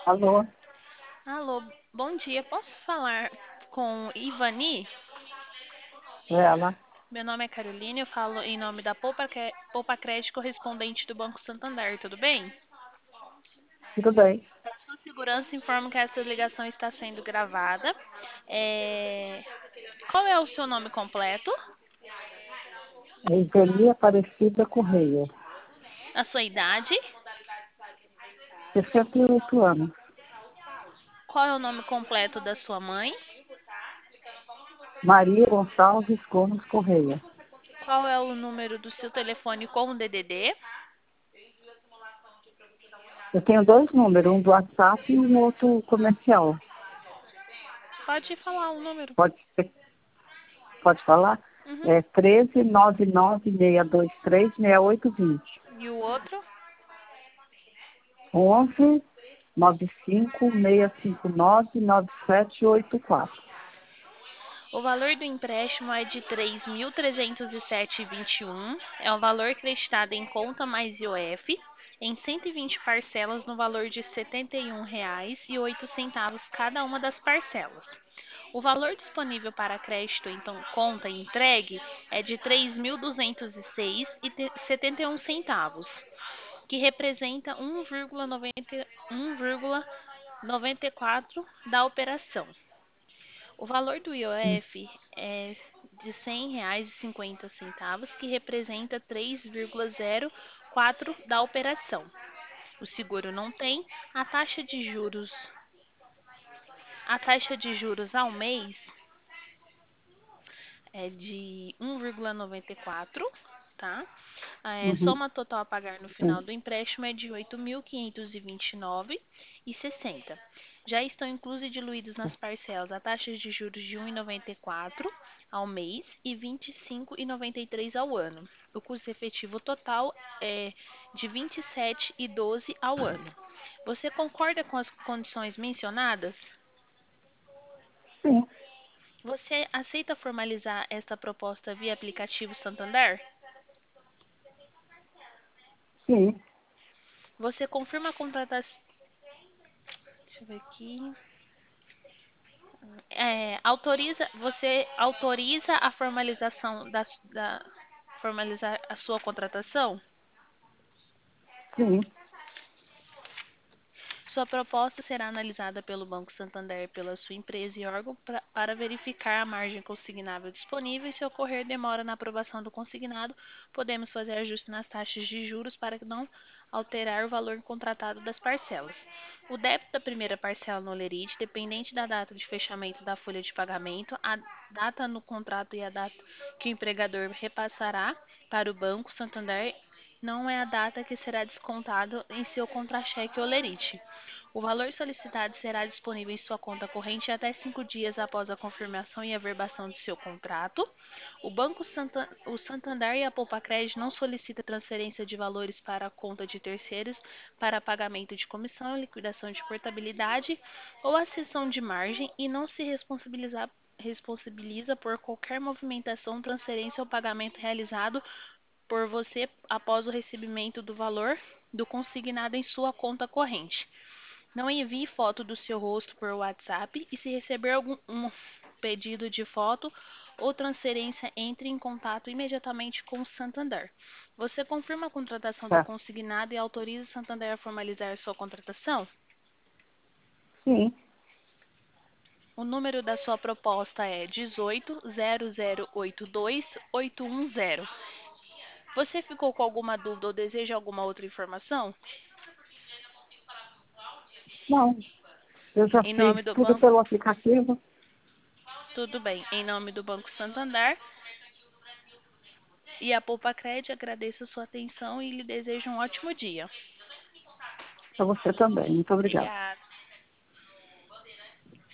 Alô, Alô, bom dia. Posso falar com Ivani? ela, Meu nome é Carolina, eu falo em nome da Poupa Crédito correspondente do Banco Santander, tudo bem? tudo bem? Para sua segurança, informo que essa ligação está sendo gravada. Qual é o seu nome completo? É Iveli Aparecida Correia, A sua idade? 68 anos. Qual é o nome completo da sua mãe? Maria Gonçalves Gomes Correia. Qual é o número do seu telefone com o DDD? Eu tenho dois números, um do WhatsApp e um outro comercial. Pode falar o número. Pode, pode falar? Uhum. É 13 996236820. E o outro? 11 956599784. O valor do empréstimo é de 3.307,21. É o valor creditado em conta mais IOF em 120 parcelas no valor de R$ 71,08 cada uma das parcelas. O valor disponível para crédito em conta entregue é de R$ 3.206,71, que representa 1,94 da operação. O valor do IOF é de R$ 100,50, que representa 3,04 da operação. O seguro não tem a taxa de juros ao mês é de 1,94, tá? Uhum, Soma total a pagar no final sim, do empréstimo é de R$ 8.529,60. Já estão inclusos e diluídos nas parcelas a taxa de juros de 1,94 ao mês e 25,93 ao ano. O custo efetivo total é de 27,12 ao ano. Você concorda com as condições mencionadas? sim, Você aceita formalizar esta proposta via aplicativo Santander? sim, Você confirma a contratação. Deixa eu ver aqui. Você autoriza a formalização formalizar a sua contratação? sim, Sua proposta será analisada pelo Banco Santander pela sua empresa e órgão para verificar a margem consignável disponível e se ocorrer demora na aprovação do consignado, podemos fazer ajuste nas taxas de juros para não alterar o valor contratado das parcelas. O débito da primeira parcela no Lerite, dependente da data de fechamento da folha de pagamento, a data no contrato e a data que o empregador repassará para o Banco Santander, não é a data que será descontado em seu contra-cheque ou Lerite. O valor solicitado será disponível em sua conta corrente até 5 dias após a confirmação e averbação de seu contrato. O Santander e a Poupa-Crédito não solicitam transferência de valores para a conta de terceiros para pagamento de comissão, liquidação de portabilidade ou acessão de margem e não se responsabiliza por qualquer movimentação, transferência ou pagamento realizado por você após o recebimento do valor do consignado em sua conta corrente. Não envie foto do seu rosto por WhatsApp e se receber algum pedido de foto ou transferência, entre em contato imediatamente com o Santander. Você confirma a contratação do tá, consignado e autoriza o Santander a formalizar sua contratação? sim. O número da sua proposta é 18 0082 810. Você ficou com alguma dúvida ou deseja alguma outra informação? Não, eu já Em fiz nome do tudo banco, pelo aplicativo. tudo bem. Em nome do Banco Santander e a Poupa Cred, agradeço a sua atenção e lhe desejo um ótimo dia. Para você também. Muito obrigada. Obrigada.